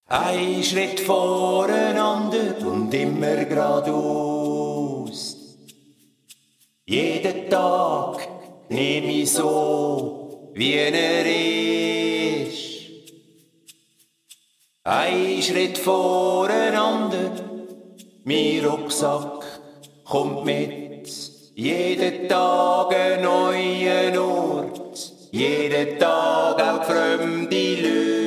Ein Schritt voreinander und immer geradeaus. Jeden Tag nehme ich so, wie er ist. Ein Schritt voreinander, mein Rucksack kommt mit. Jeden Tag ein neuer Ort, jeden Tag auch fremde Leute.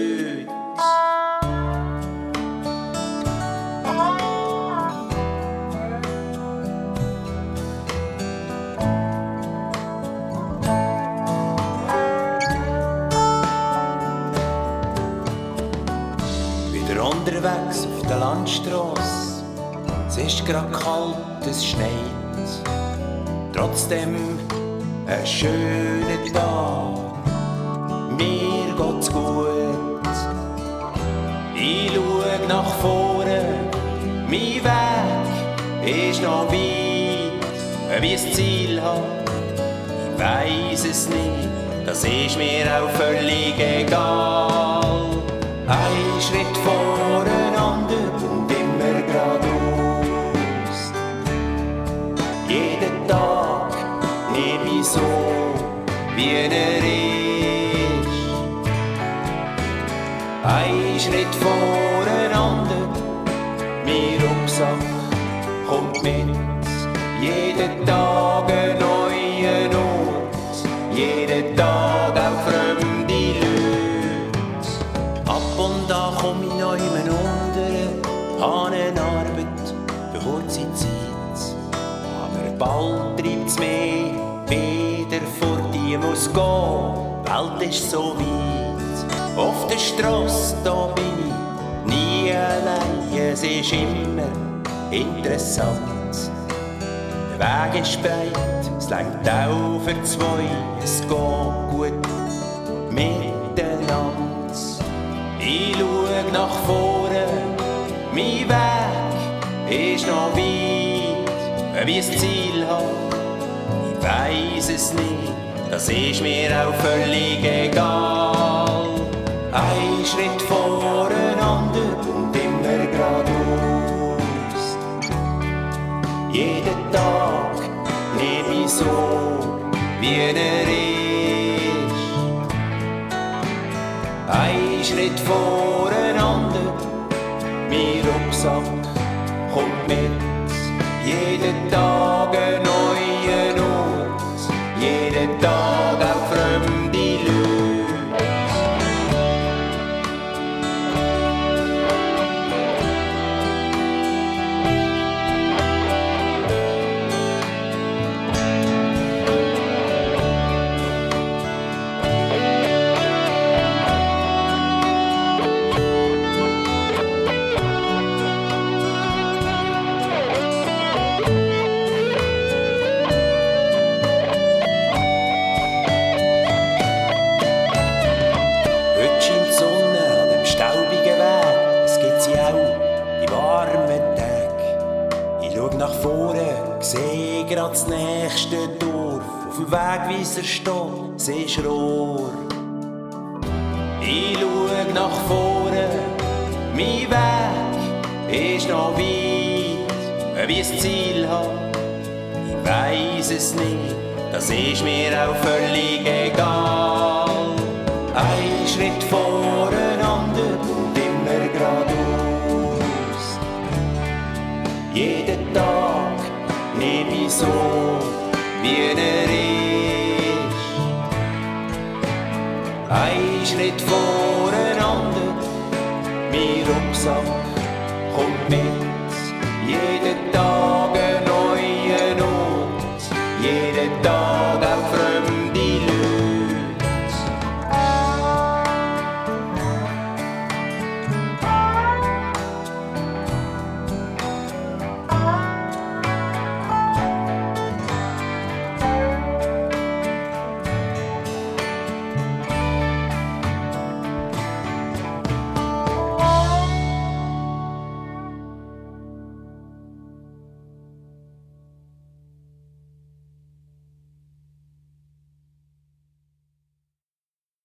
Wieder unterwegs auf der Landstrasse, es ist grad kalt, es schneit. Trotzdem ein schöner Tag, mir geht's gut. Ich schau nach vorne, mein Weg ist noch weit. Ob ich ein Ziel hab, ich weiss es nicht, das ist mir auch völlig egal. Ein Schritt voreinander und immer geradeaus. Jeden Tag nehme ich so, wie er ist. Ein Schritt voreinander, mein Rucksack kommt mit. Jeden Tag ein neuer Ort, jeden Tag auch fremde Leute. Ab und an komm ich noch unter, an eine Arbeit für kurze Zeit. Aber bald treibt's mich wieder fort, ich muss gehen, die Welt ist so weit. Auf der Strasse, da bin ich nie allein, es ist immer interessant. Der Weg ist breit, es reicht auch für zwei, es geht gut miteinander. Ich schau nach vorne, mein Weg ist noch weit. Ob ich ein Ziel hab, ich weiss es nicht, das ist mir auch völlig egal. Ein Schritt voreinander und immer geradeaus. Jeden Tag nehme ich so, wie er ist. Ein Schritt voreinander, mein Rucksack kommt mit. Jeden Tag ein neuer Ort, jeden Tag auch fremde Leute. Nach vorne, seh grad das nächste Dorf. Auf dem Wegweiser steht, es ist Rohr. Ich schau nach vorne, mein Weg ist noch weit. Ob ich ein Ziel hab, ich weiss es nicht, das ist mir auch völlig egal. Ein Schritt voreinander und immer geradeaus. Jeden Tag nehme ich so, wie er ist. Ein Schritt voreinander, mein Rucksack kommt mit. Jeden Tag ein neuer Ort, jeden Tag auch